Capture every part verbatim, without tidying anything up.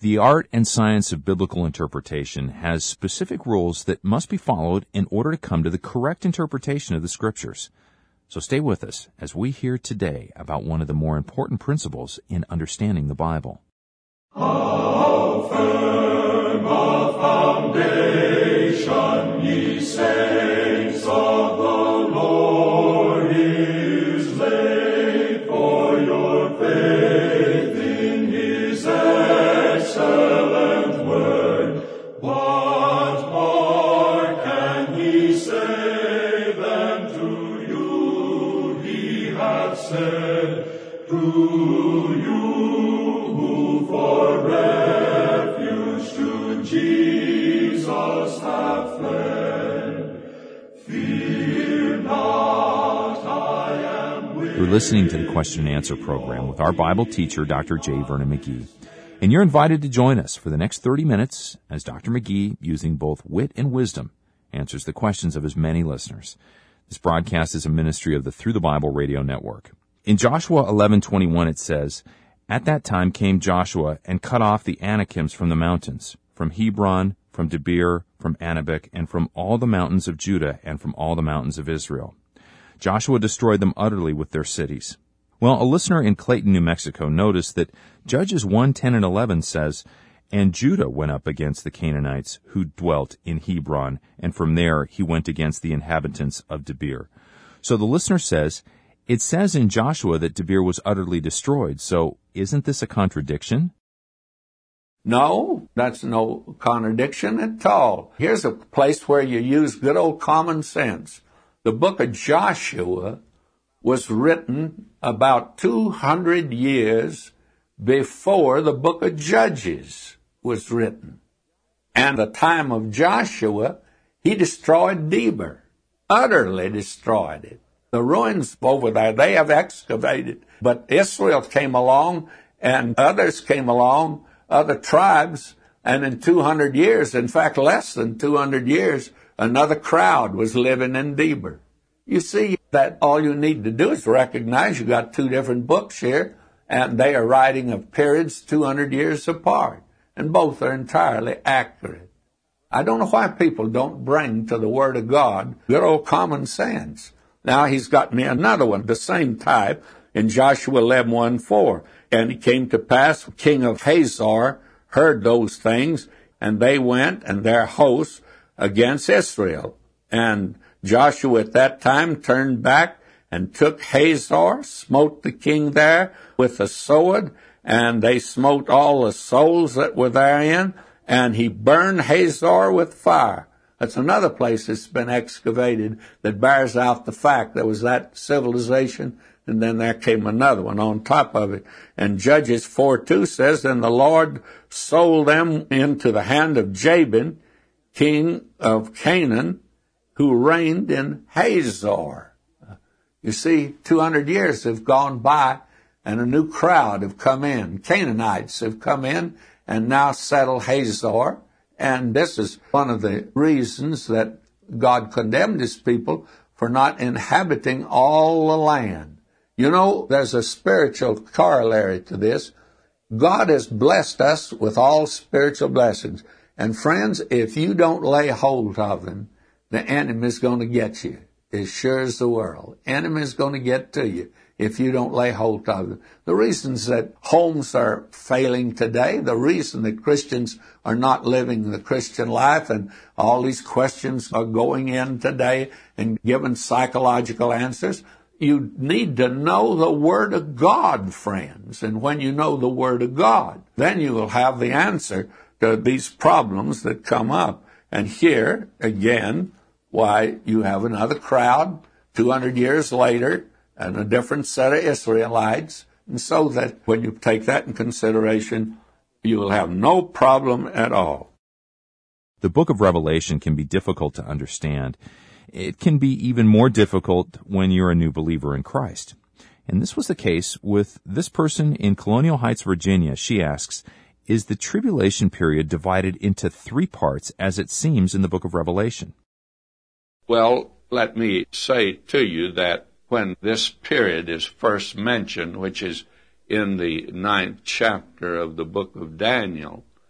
The art and science of biblical interpretation has specific rules that must be followed in order to come to the correct interpretation of the Scriptures. So stay with us as we hear today about one of the more important principles in understanding the Bible. How firm a foundation, ye saints of the Lord, is laid for your faith in His excellent word. What more can He say than to you He hath said, to you who for refuge to Jesus have fled? Fear not, I am with you. You're listening to the Question and Answer program with our Bible teacher, Doctor J. Vernon McGee. And you're invited to join us for the next thirty minutes as Doctor McGee, using both wit and wisdom, answers the questions of his many listeners. This broadcast is a ministry of the Through the Bible radio network. In Joshua eleven twenty-one it says, "At that time came Joshua and cut off the Anakims from the mountains, from Hebron, from Debir, from Anabik, and from all the mountains of Judah, and from all the mountains of Israel. Joshua destroyed them utterly with their cities." Well, a listener in Clayton, New Mexico noticed that Judges one ten and eleven says, "And Judah went up against the Canaanites who dwelt in Hebron, and from there he went against the inhabitants of Debir." So the listener says, it says in Joshua that Debir was utterly destroyed, so isn't this a contradiction? No, that's no contradiction at all. Here's a place where you use good old common sense. The book of Joshua was written about two hundred years before the book of Judges was written. And the time of Joshua, he destroyed Debir, utterly destroyed it. The ruins over there, they have excavated. But Israel came along, and others came along, other tribes, and in two hundred years, in fact less than two hundred years, another crowd was living in Debir. You see that all you need to do is recognize you got two different books here, and they are writing of periods two hundred years apart, and both are entirely accurate. I don't know why people don't bring to the Word of God good old common sense. Now he's got me another one, the same type, in Joshua eleven one four. "And it came to pass, king of Hazor heard those things, and they went and their hosts against Israel. And Joshua at that time turned back and took Hazor, smote the king there with a sword, and they smote all the souls that were therein, and he burned Hazor with fire." That's another place that's been excavated that bears out the fact there was that civilization, and then there came another one on top of it. And Judges four two says, "And the Lord sold them into the hand of Jabin, king of Canaan, who reigned in Hazor." You see, two hundred years have gone by, and a new crowd have come in. Canaanites have come in and now settle Hazor. And this is one of the reasons that God condemned his people for not inhabiting all the land. You know, there's a spiritual corollary to this. God has blessed us with all spiritual blessings. And friends, if you don't lay hold of them, the enemy's going to get you, as sure as the world. Enemy's going to get to you if you don't lay hold of them. The reasons that homes are failing today, the reason that Christians are not living the Christian life, and all these questions are going in today and giving psychological answers, you need to know the Word of God, friends. And when you know the Word of God, then you will have the answer to these problems that come up. And here, again, why you have another crowd two hundred years later and a different set of Israelites, and so that when you take that in consideration, you will have no problem at all. The book of Revelation can be difficult to understand. It can be even more difficult when you're a new believer in Christ. And this was the case with this person in Colonial Heights, Virginia. She asks, is the tribulation period divided into three parts as it seems in the book of Revelation? Well, let me say to you that when this period is first mentioned, which is in the ninth chapter of the book of Daniel,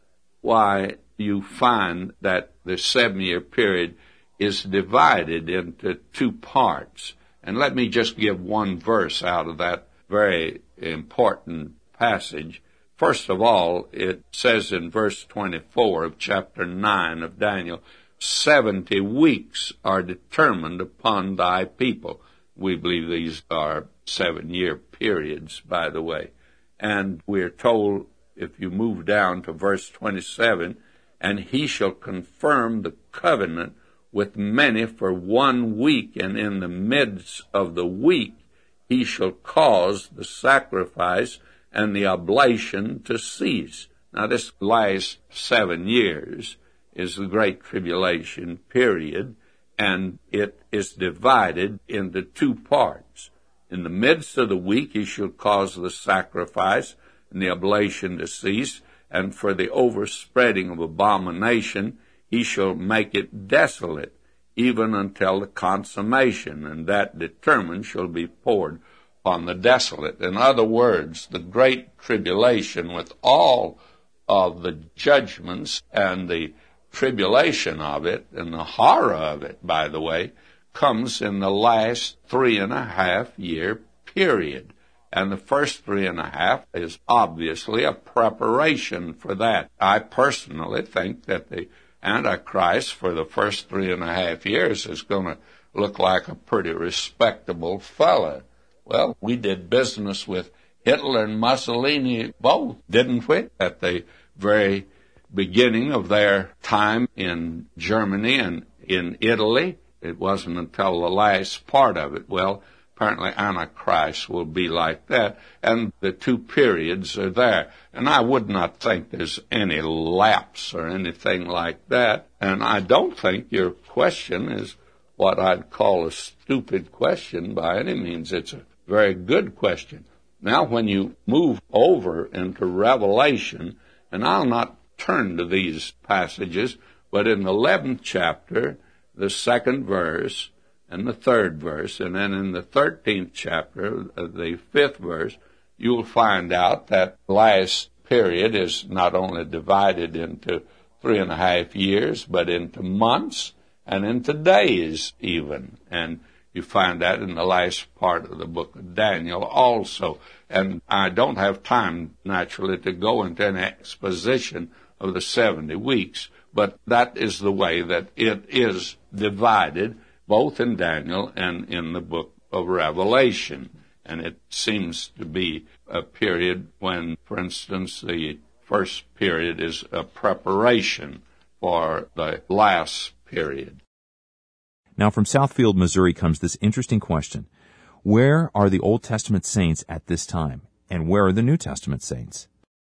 why you find that the seven-year period is divided into two parts. And let me just give one verse out of that very important passage. First of all, it says in verse twenty-four of chapter nine of Daniel, seventy weeks are determined upon thy people. We believe these are seven-year periods, by the way. And we're told, if you move down to verse twenty-seven, and he shall confirm the covenant with many for one week, and in the midst of the week he shall cause the sacrifice and the oblation to cease. Now, this last seven years is the Great Tribulation period, and it is divided into two parts. In the midst of the week he shall cause the sacrifice and the oblation to cease, and for the overspreading of abomination he shall make it desolate, even until the consummation, and that determined shall be poured upon the desolate. In other words, the Great Tribulation, with all of the judgments and the tribulation of it, and the horror of it, by the way, comes in the last three and a half year period. And the first three and a half is obviously a preparation for that. I personally think that the Antichrist for the first three and a half years is going to look like a pretty respectable fella. Well, we did business with Hitler and Mussolini both, didn't we? At the very beginning of their time in Germany and in Italy. It wasn't until the last part of it. Well, apparently Antichrist will be like that, and the two periods are there. And I would not think there's any lapse or anything like that. And I don't think your question is what I'd call a stupid question by any means. It's a very good question. Now, when you move over into Revelation, and I'll not turn to these passages, but in the eleventh chapter, the second verse, and the third verse, and then in the thirteenth chapter, the fifth verse, you'll find out that last period is not only divided into three and a half years, but into months and into days even. And you find that in the last part of the book of Daniel also. And I don't have time, naturally, to go into an exposition of the seventy weeks, but that is the way that it is divided, both in Daniel and in the book of Revelation. And it seems to be a period when, for instance, the first period is a preparation for the last period. Now, from Southfield, Missouri, comes this interesting question. Where are the Old Testament saints at this time? And where are the New Testament saints?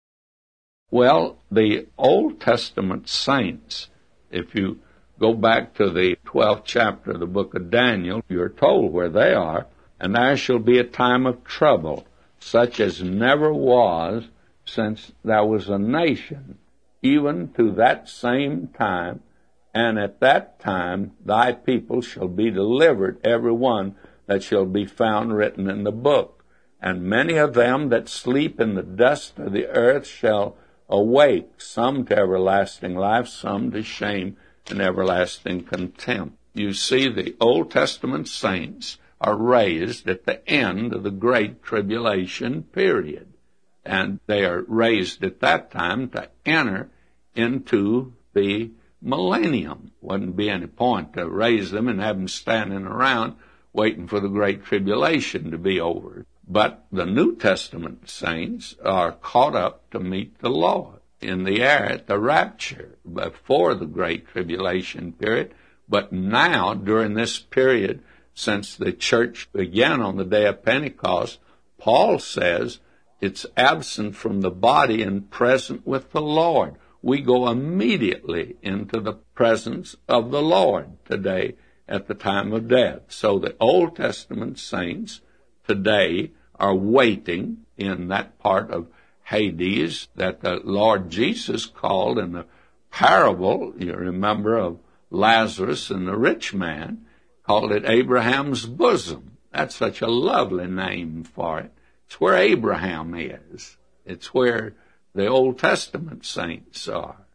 Well, the Old Testament saints, if you go back to the twelfth chapter of the book of Daniel, you're told where they are. And there shall be a time of trouble, such as never was since there was a nation, even to that same time. And at that time thy people shall be delivered, every one that shall be found written in the book. And many of them that sleep in the dust of the earth shall awake, some to everlasting life, some to shame and everlasting contempt. You see, the Old Testament saints are raised at the end of the Great Tribulation period. And they are raised at that time to enter into the millennium. Wouldn't be any point to raise them and have them standing around waiting for the Great Tribulation to be over. But the New Testament saints are caught up to meet the Lord in the air at the rapture before the Great Tribulation period. But now, during this period, since the church began on the day of Pentecost, Paul says it's absent from the body and present with the Lord. We go immediately into the presence of the Lord today at the time of death. So the Old Testament saints today are waiting in that part of Hades that the Lord Jesus called in the parable, you remember, of Lazarus and the rich man, called it Abraham's bosom. That's such a lovely name for it. It's where Abraham is. It's where the Old Testament saints are.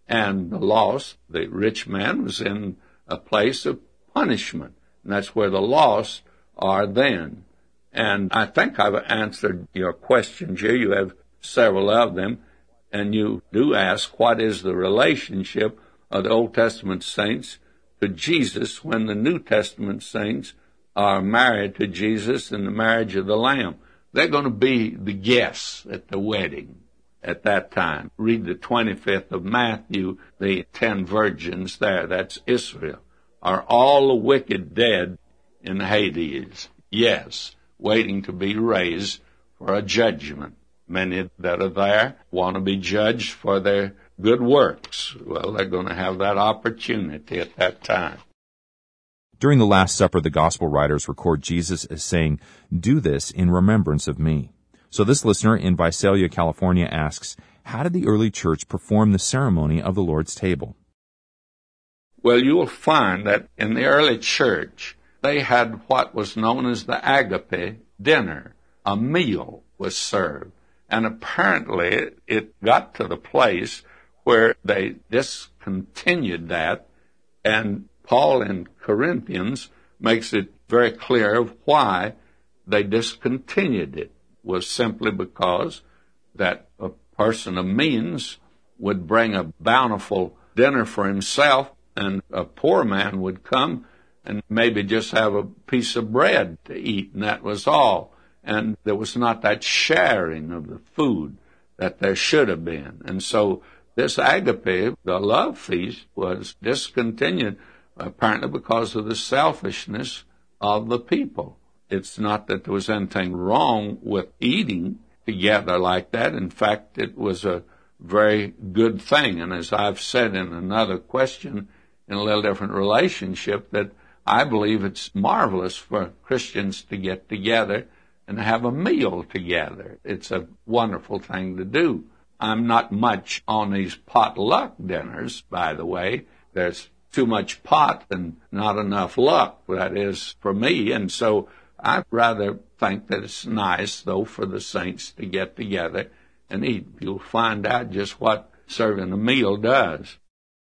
And the lost, the rich man, was in a place of punishment. And that's where the lost are then. And I think I've answered your questions here. You have several of them. And you do ask, what is the relationship of the Old Testament saints to Jesus when the New Testament saints are married to Jesus in the marriage of the Lamb? They're going to be the guests at the wedding at that time. Read the twenty-fifth of Matthew, the ten virgins there, that's Israel. Are all the wicked dead in Hades? Yes, waiting to be raised for a judgment. Many that are there want to be judged for their good works. Well, they're going to have that opportunity at that time. During the Last Supper, the Gospel writers record Jesus as saying, "Do this in remembrance of me." So this listener in Visalia, California asks, how did the early church perform the ceremony of the Lord's table? Well, you will find that in the early church, they had what was known as the agape dinner. A meal was served. And apparently it got to the place where they discontinued that, and Paul in Corinthians makes it very clear of why they discontinued it. It was simply because that a person of means would bring a bountiful dinner for himself, and a poor man would come and maybe just have a piece of bread to eat, and that was all. And there was not that sharing of the food that there should have been. And so this agape, the love feast, was discontinued apparently because of the selfishness of the people. It's not that there was anything wrong with eating together like that. In fact, it was a very good thing. And as I've said in another question, in a little different relationship, that I believe it's marvelous for Christians to get together and have a meal together. It's a wonderful thing to do. I'm not much on these potluck dinners, by the way. There's too much pot and not enough luck, that is, for me. And so I'd rather think that it's nice, though, for the saints to get together and eat. You'll find out just what serving a meal does.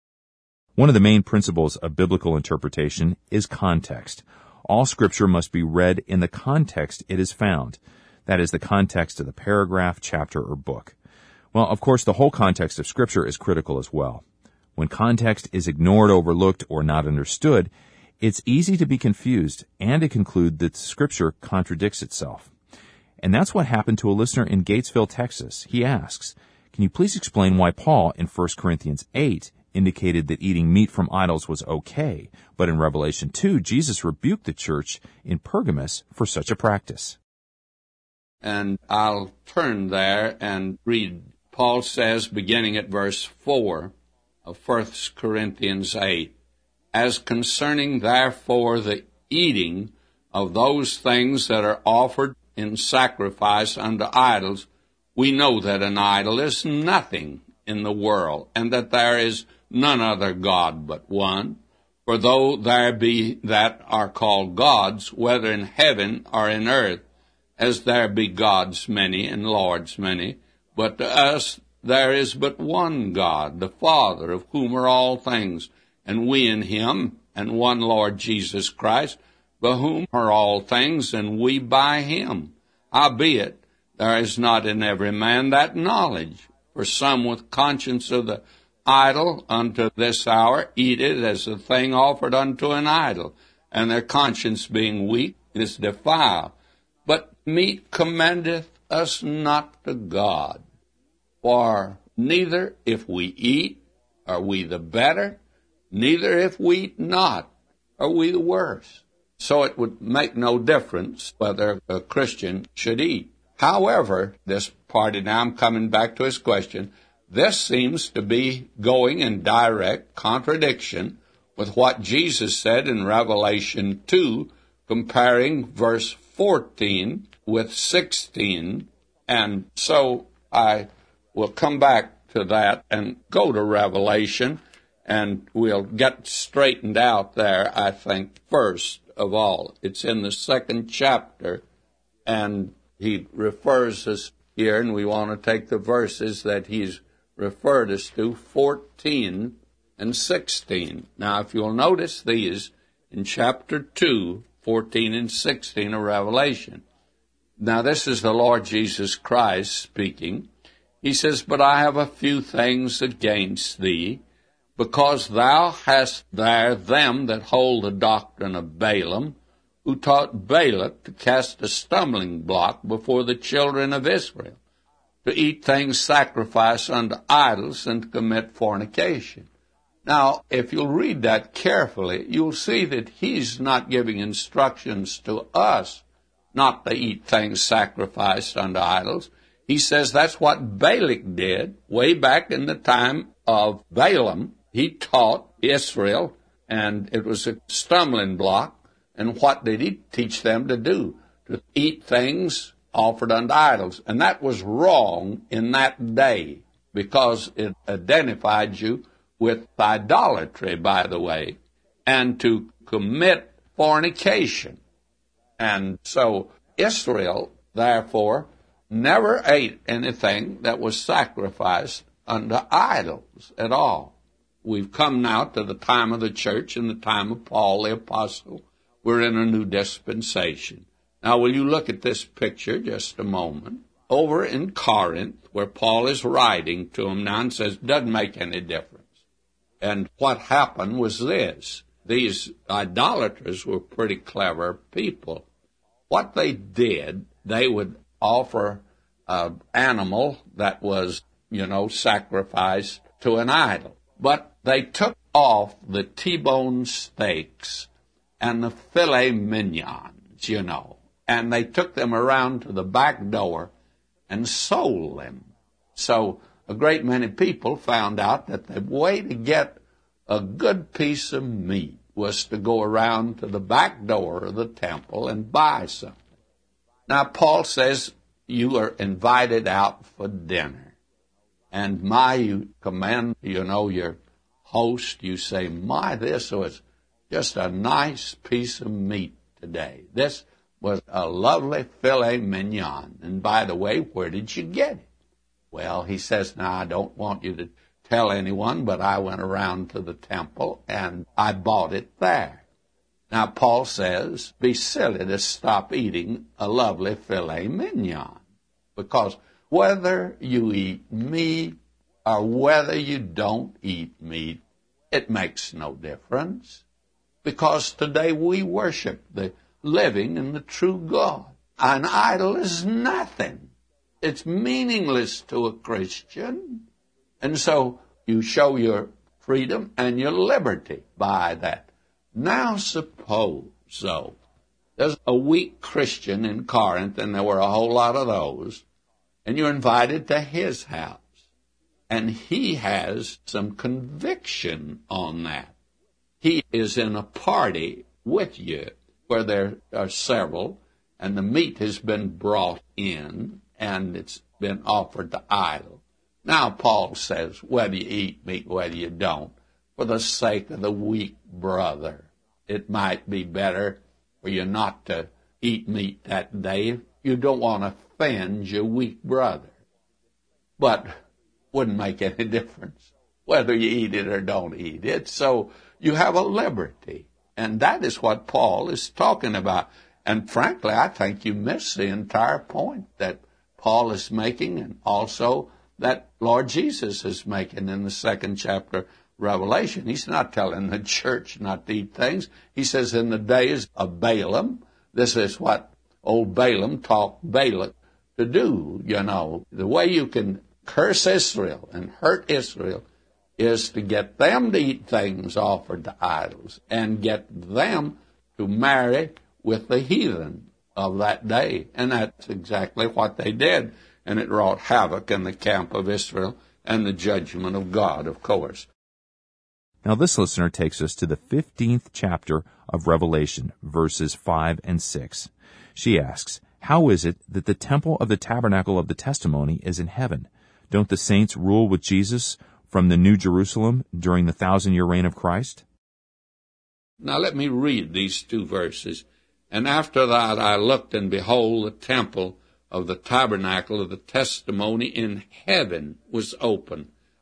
One of the main principles of biblical interpretation is context. All Scripture must be read in the context it is found. That is, the context of the paragraph, chapter, or book. Well, of course, the whole context of Scripture is critical as well. When context is ignored, overlooked, or not understood, it's easy to be confused and to conclude that Scripture contradicts itself. And that's what happened to a listener in Gatesville, Texas. He asks, can you please explain why Paul in First Corinthians eight indicated that eating meat from idols was okay, but in Revelation two, Jesus rebuked the church in Pergamos for such a practice? And I'll turn there and read. Paul says, beginning at verse four of First Corinthians eight, as concerning therefore the eating of those things that are offered in sacrifice unto idols, we know that an idol is nothing in the world, and that there is none other God but one. For though there be that are called gods, whether in heaven or in earth, as there be gods many and lords many, but to us there is but one God, the Father, of whom are all things, and we in him, and one Lord Jesus Christ, by whom are all things, and we by him. Howbeit, there is not in every man that knowledge. For some with conscience of the idol unto this hour eat it as a thing offered unto an idol, and their conscience being weak is defiled. But meat commendeth us not to God. For neither if we eat are we the better, neither if we eat not are we the worse. So it would make no difference whether a Christian should eat. However, this party, now I'm coming back to his question, this seems to be going in direct contradiction with what Jesus said in Revelation two, comparing verse fourteen with sixteen. And so I will come back to that and go to Revelation, and we'll get straightened out there, I think, first of all. It's in the second chapter, and he refers us here, and we want to take the verses that he's referred us to, fourteen and sixteen. Now, if you'll notice these in chapter two, fourteen and sixteen of Revelation. Now, this is the Lord Jesus Christ speaking. He says, "But I have a few things against thee, because thou hast there them that hold the doctrine of Balaam, who taught Balak to cast a stumbling block before the children of Israel, to eat things sacrificed unto idols, and to commit fornication." Now, if you'll read that carefully, you'll see that he's not giving instructions to us not to eat things sacrificed unto idols. He says that's what Balak did way back in the time of Balaam. He taught Israel, and it was a stumbling block. And what did he teach them to do? To eat things offered unto idols. And that was wrong in that day, because it identified you with idolatry, by the way, and to commit fornication. And so Israel, therefore, never ate anything that was sacrificed unto idols at all. We've come now to the time of the church and the time of Paul the Apostle. We're in a new dispensation. Now, will you look at this picture just a moment? Over in Corinth, where Paul is writing to them now and says, doesn't make any difference. And what happened was this. These idolaters were pretty clever people. What they did, they would offer an animal that was, you know, sacrificed to an idol. But they took off the T-bone steaks and the filet mignons, you know, and they took them around to the back door and sold them. So a great many people found out that the way to get a good piece of meat was to go around to the back door of the temple and buy something. Now, Paul says you are invited out for dinner. And my, you command, you know, your host, you say, my, this was just a nice piece of meat today. This was a lovely filet mignon. And by the way, where did you get it? Well, he says, now, I don't want you to tell anyone, but I went around to the temple and I bought it there. Now, Paul says, be silly to stop eating a lovely filet mignon, because whether you eat meat or whether you don't eat meat, it makes no difference, because today we worship the living and the true God. An idol is nothing. It's meaningless to a Christian. And so you show your freedom and your liberty by that. Now suppose, so, there's a weak Christian in Corinth, and there were a whole lot of those, and you're invited to his house, and he has some conviction on that. He is in a party with you where there are several, and the meat has been brought in, and it's been offered to idol. Now, Paul says, whether you eat meat, whether you don't, for the sake of the weak brother, it might be better for you not to eat meat that day. You don't want to offend your weak brother. But wouldn't make any difference whether you eat it or don't eat it. So you have a liberty. And that is what Paul is talking about. And frankly, I think you miss the entire point that Paul is making, and also that Lord Jesus is making in the second chapter Revelation. He's not telling the church not to eat things. He says in the days of Balaam, this is what old Balaam taught Balak to do, you know. The way you can curse Israel and hurt Israel is to get them to eat things offered to idols and get them to marry with the heathen of that day. And that's exactly what they did. And it wrought havoc in the camp of Israel and the judgment of God, of course. Now this listener takes us to the fifteenth chapter of Revelation, verses five and six. She asks, how is it that the temple of the tabernacle of the testimony is in heaven? Don't the saints rule with Jesus from the New Jerusalem during the thousand-year reign of Christ? Now let me read these two verses. And after that I looked, and behold, the temple of the tabernacle of the testimony in heaven was open.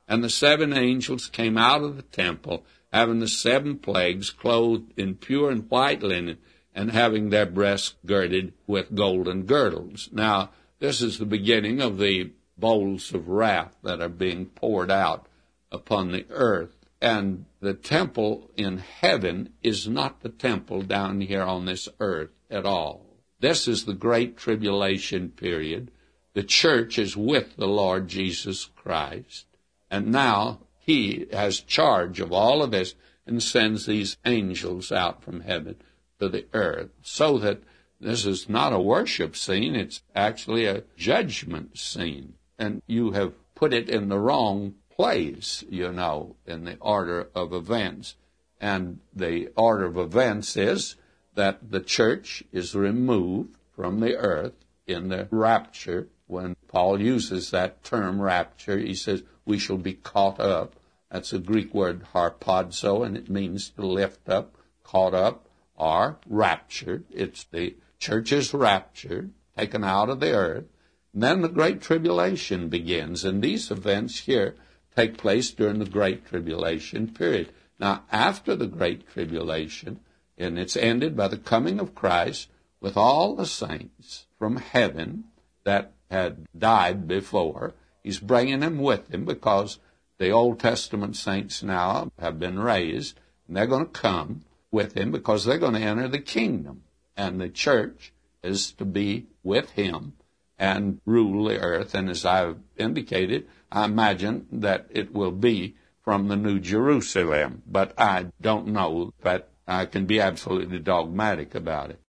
And the seven angels came out of the temple, having the seven plagues, clothed in pure and white linen, and having their breasts girded with golden girdles. Now, this is the beginning of the bowls of wrath that are being poured out upon the earth. And the temple in heaven is not the temple down here on this earth at all. This is the great tribulation period. The church is with the Lord Jesus Christ. And now he has charge of all of this and sends these angels out from heaven to the earth, so that this is not a worship scene, it's actually a judgment scene. And you have put it in the wrong place, you know, in the order of events. And the order of events is that the church is removed from the earth in the rapture. When Paul uses that term rapture, he says, we shall be caught up. That's a Greek word, harpazo, and it means to lift up, caught up, or raptured. It's the church is raptured, taken out of the earth. And then the Great Tribulation begins, and these events here take place during the Great Tribulation period. Now, after the Great Tribulation, and it's ended by the coming of Christ with all the saints from heaven that had died before. He's bringing them with him because the Old Testament saints now have been raised, and they're going to come with him because they're going to enter the kingdom. And the church is to be with him and rule the earth. And as I've indicated, I imagine that it will be from the New Jerusalem. But I don't know that I can be absolutely dogmatic about it.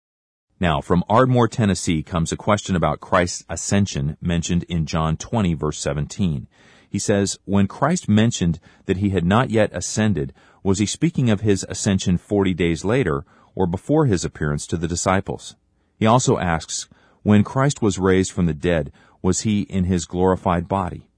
Now, from Ardmore, Tennessee, comes a question about Christ's ascension mentioned in John twenty, verse seventeen. He says, when Christ mentioned that he had not yet ascended, was he speaking of his ascension forty days later or before his appearance to the disciples? He also asks, when Christ was raised from the dead, was he in his glorified body?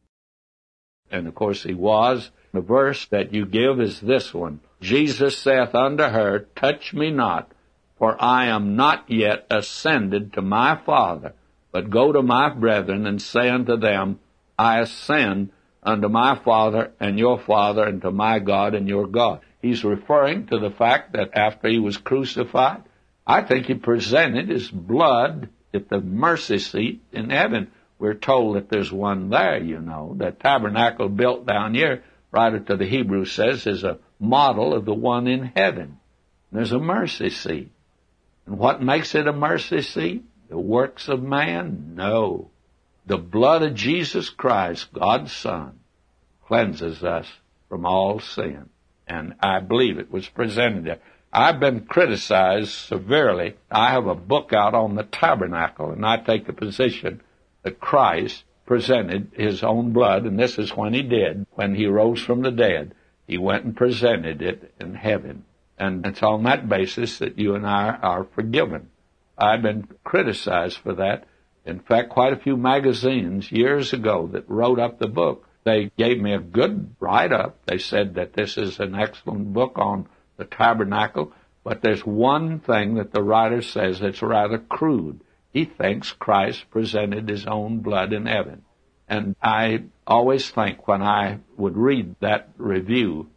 And of course he was. The verse that you give is this one. Jesus saith unto her, touch me not, for I am not yet ascended to my Father, but go to my brethren and say unto them, I ascend unto my Father and your Father, and to my God and your God. He's referring to the fact that after he was crucified, I think he presented his blood at the mercy seat in heaven. We're told that there's one there, you know. The tabernacle built down here, writer to the Hebrews says, is a model of the one in heaven. There's a mercy seat. And what makes it a mercy seat? The works of man? No. The blood of Jesus Christ, God's Son, cleanses us from all sin. And I believe it was presented there. I've been criticized severely. I have a book out on the tabernacle, and I take the position that Christ presented his own blood, and this is when he did. When he rose from the dead, he went and presented it in heaven. And it's on that basis that you and I are forgiven. I've been criticized for that. In fact, quite a few magazines years ago that wrote up the book, they gave me a good write-up. They said that this is an excellent book on the tabernacle, but there's one thing that the writer says that's rather crude. He thinks Christ presented his own blood in heaven. And I always think when I would read that review,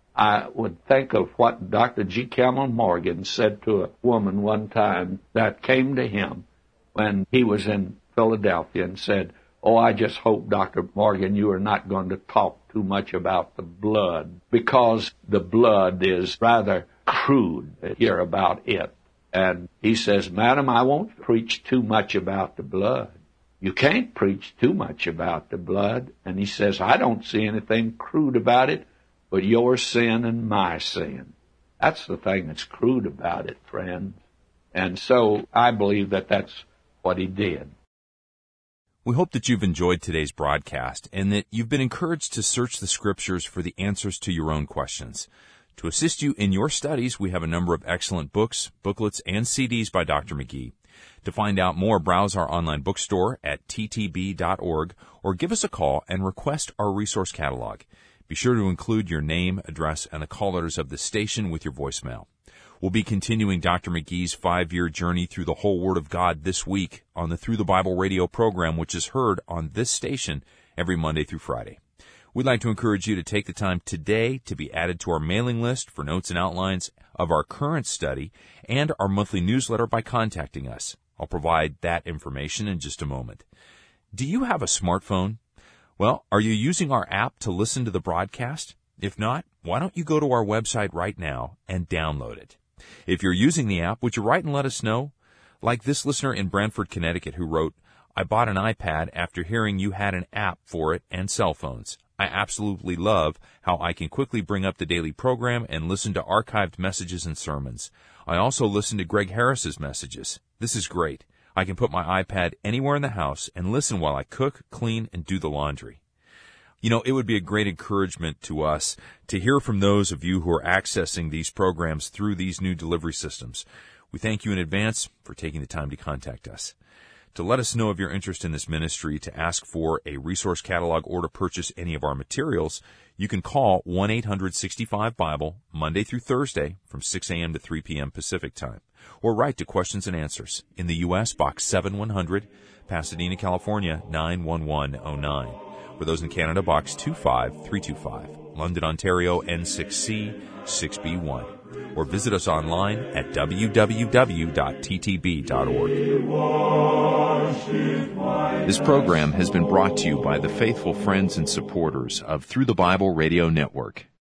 I would think of what Doctor G. Campbell Morgan said to a woman one time that came to him when he was in Philadelphia and said, oh, I just hope, Doctor Morgan, you are not going to talk too much about the blood, because the blood is rather crude to hear about it. And he says, Madam, I won't preach too much about the blood. You can't preach too much about the blood. And he says, I don't see anything crude about it but your sin and my sin. That's the thing that's crude about it, friends. And so I believe that that's what he did. We hope that you've enjoyed today's broadcast and that you've been encouraged to search the Scriptures for the answers to your own questions. To assist you in your studies, we have a number of excellent books, booklets, and C Ds by Doctor McGee. To find out more, browse our online bookstore at t t b dot org or give us a call and request our resource catalog. Be sure to include your name, address, and the call letters of the station with your voicemail. We'll be continuing Doctor McGee's five-year journey through the whole Word of God this week on the Through the Bible radio program, which is heard on this station every Monday through Friday. We'd like to encourage you to take the time today to be added to our mailing list for notes and outlines of our current study and our monthly newsletter by contacting us. I'll provide that information in just a moment. Do you have a smartphone? Well, are you using our app to listen to the broadcast? If not, why don't you go to our website right now and download it? If you're using the app, would you write and let us know? Like this listener in Brantford, Connecticut, who wrote, I bought an iPad after hearing you had an app for it and cell phones. I absolutely love how I can quickly bring up the daily program and listen to archived messages and sermons. I also listen to Greg Harris's messages. This is great. I can put my iPad anywhere in the house and listen while I cook, clean, and do the laundry. You know, it would be a great encouragement to us to hear from those of you who are accessing these programs through these new delivery systems. We thank you in advance for taking the time to contact us. To let us know of your interest in this ministry, to ask for a resource catalog, or to purchase any of our materials, you can call one eight hundred sixty-five Bible Monday through Thursday from six a.m. to three p.m. Pacific Time, or write to Questions and Answers in the U S Box seven one hundred, Pasadena, California nine one one oh nine. For those in Canada, Box two five three two five, London, Ontario N six C six B one. Or visit us online at w w w dot t t b dot org. This program has been brought to you by the faithful friends and supporters of Through the Bible Radio Network.